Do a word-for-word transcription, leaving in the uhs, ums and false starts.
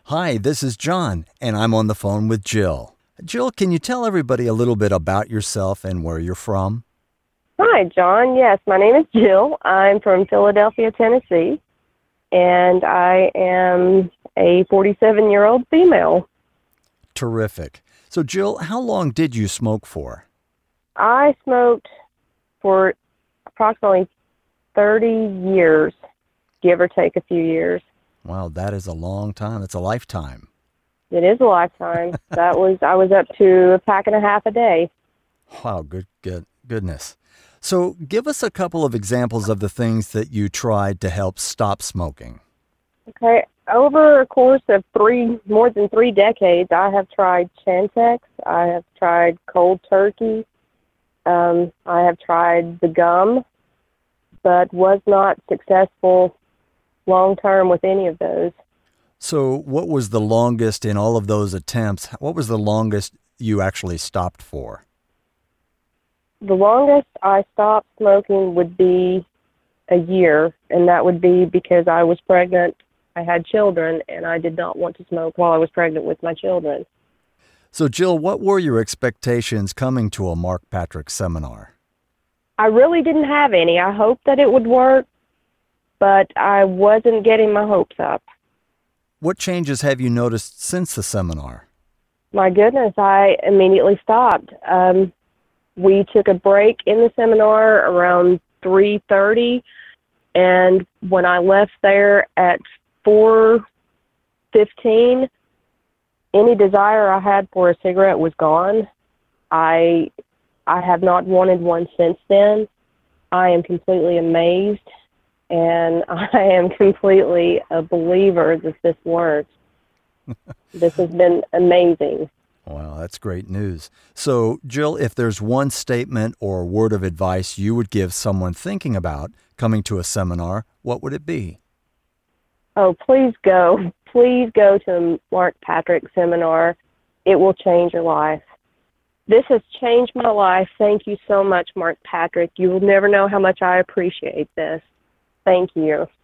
Hi, this is John, and I'm on the phone with Jill. Jill, can you tell everybody a little bit about yourself and where you're from? Hi, John. Yes, my name is Jill. I'm from Philadelphia, Tennessee, and I am a forty-seven-year-old female. Terrific. So, Jill, how long did you smoke for? I smoked for approximately thirty years, give or take a few years. Wow, that is a long time. That's a lifetime. It is a lifetime. That was I was up to a pack and a half a day. Wow, good, good, goodness. So give us a couple of examples of the things that you tried to help stop smoking. Okay, over a course of three, more than three decades, I have tried Chantix, I have tried cold turkey, um, I have tried the gum, but was not successful long-term with any of those. So what was the longest in all of those attempts? What was the longest you actually stopped for? The longest I stopped smoking would be a year, and that would be because I was pregnant, I had children, and I did not want to smoke while I was pregnant with my children. So, Jill, what were your expectations coming to a Mark Patrick seminar? I really didn't have any. I hoped that it would work, but I wasn't getting my hopes up. What changes have you noticed since the seminar? My goodness, I immediately stopped. Um, we took a break in the seminar around three thirty, and when I left there at four fifteen, any desire I had for a cigarette was gone. I I have not wanted one since then. I am completely amazed, and I am completely a believer that this works. This has been amazing. Wow, that's great news. So, Jill, if there's one statement or word of advice you would give someone thinking about coming to a seminar, what would it be? Oh, please go. Please go to Mark Patrick seminar. It will change your life. This has changed my life. Thank you so much, Mark Patrick. You will never know how much I appreciate this. Thank you.